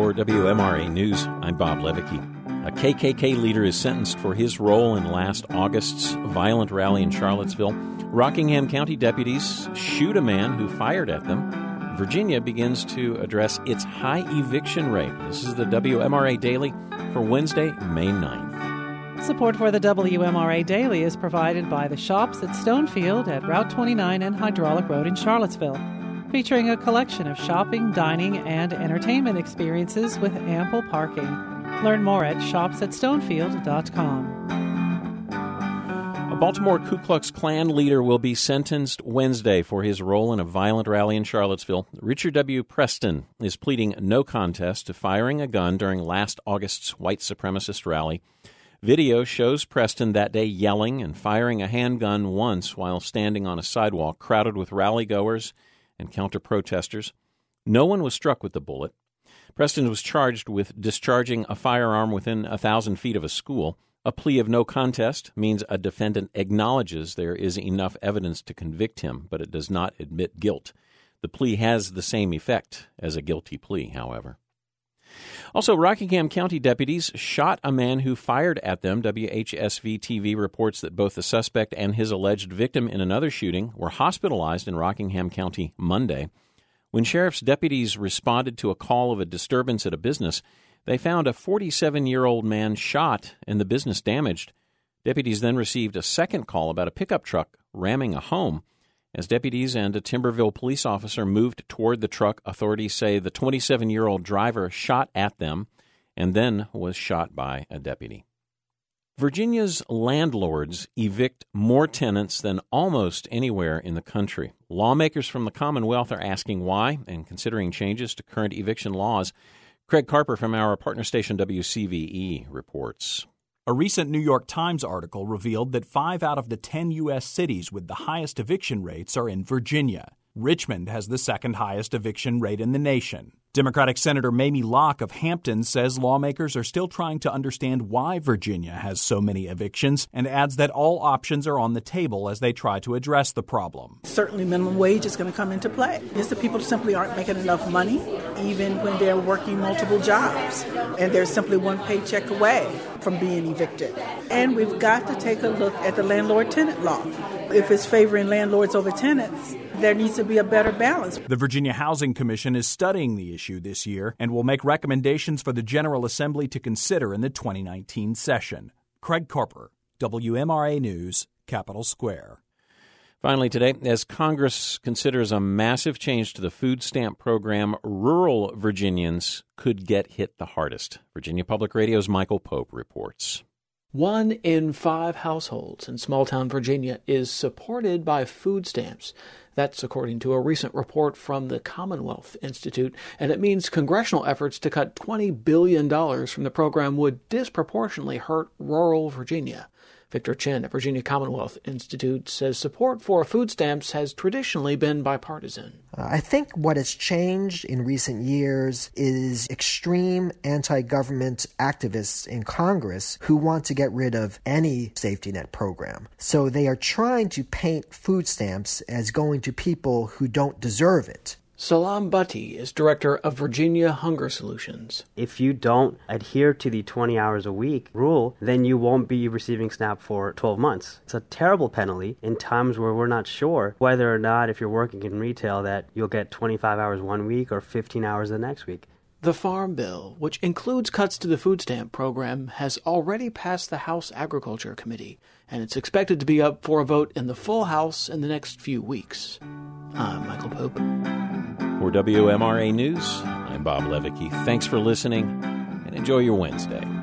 For WMRA News, I'm Bob Levicki. A KKK leader is sentenced for his role in last August's violent rally in Charlottesville. Rockingham County deputies shoot a man who fired at them. Virginia begins to address its high eviction rate. This is the WMRA Daily for Wednesday, May 9th. Support for the WMRA Daily is provided by the Shops at Stonefield at Route 29 and Hydraulic Road in Charlottesville, featuring a collection of shopping, dining, and entertainment experiences with ample parking. Learn more at shopsatstonefield.com. A Baltimore Ku Klux Klan leader will be sentenced Wednesday for his role in a violent rally in Charlottesville. Richard W. Preston is pleading no contest to firing a gun during last August's white supremacist rally. Video shows Preston that day yelling and firing a handgun once while standing on a sidewalk crowded with rally-goers and counter-protesters. No one was struck with the bullet. Preston was charged with discharging a firearm within 1,000 feet of a school. A plea of no contest means a defendant acknowledges there is enough evidence to convict him, but it does not admit guilt. The plea has the same effect as a guilty plea, however. Also, Rockingham County deputies shot a man who fired at them. WHSV-TV reports that both the suspect and his alleged victim in another shooting were hospitalized in Rockingham County Monday. When sheriff's deputies responded to a call of a disturbance at a business, they found a 47-year-old man shot and the business damaged. Deputies then received a second call about a pickup truck ramming a home. As deputies and a Timberville police officer moved toward the truck, authorities say the 27-year-old driver shot at them and then was shot by a deputy. Virginia's landlords evict more tenants than almost anywhere in the country. Lawmakers from the Commonwealth are asking why and considering changes to current eviction laws. Craig Carper from our partner station WCVE reports. A recent New York Times article revealed that 5 out of the 10 U.S. cities with the highest eviction rates are in Virginia. Richmond has the second highest eviction rate in the nation. Democratic Senator Mamie Locke of Hampton says lawmakers are still trying to understand why Virginia has so many evictions and adds that all options are on the table as they try to address the problem. Certainly minimum wage is going to come into play. It's the people simply aren't making enough money, even when they're working multiple jobs, and they're simply one paycheck away from being evicted. And we've got to take a look at the landlord-tenant law. If it's favoring landlords over tenants, there needs to be a better balance. The Virginia Housing Commission is studying the issue this year and will make recommendations for the General Assembly to consider in the 2019 session. Craig Carper, WMRA News, Capitol Square. Finally today, as Congress considers a massive change to the food stamp program, rural Virginians could get hit the hardest. Virginia Public Radio's Michael Pope reports. 1 in 5 households in small-town Virginia is supported by food stamps. That's according to a recent report from the Commonwealth Institute, and it means congressional efforts to cut $20 billion from the program would disproportionately hurt rural Virginia. Victor Chen at Virginia Commonwealth Institute says support for food stamps has traditionally been bipartisan. I think what has changed in recent years is extreme anti-government activists in Congress who want to get rid of any safety net program. So they are trying to paint food stamps as going to people who don't deserve it. Salam Bhatti is director of Virginia Hunger Solutions. If you don't adhere to the 20 hours a week rule, then you won't be receiving SNAP for 12 months. It's a terrible penalty in times where we're not sure whether or not, if you're working in retail, that you'll get 25 hours one week or 15 hours the next week. The Farm Bill, which includes cuts to the food stamp program, has already passed the House Agriculture Committee, and it's expected to be up for a vote in the full House in the next few weeks. I'm Michael Pope. For WMRA News, I'm Bob Levicki. Thanks for listening, and enjoy your Wednesday.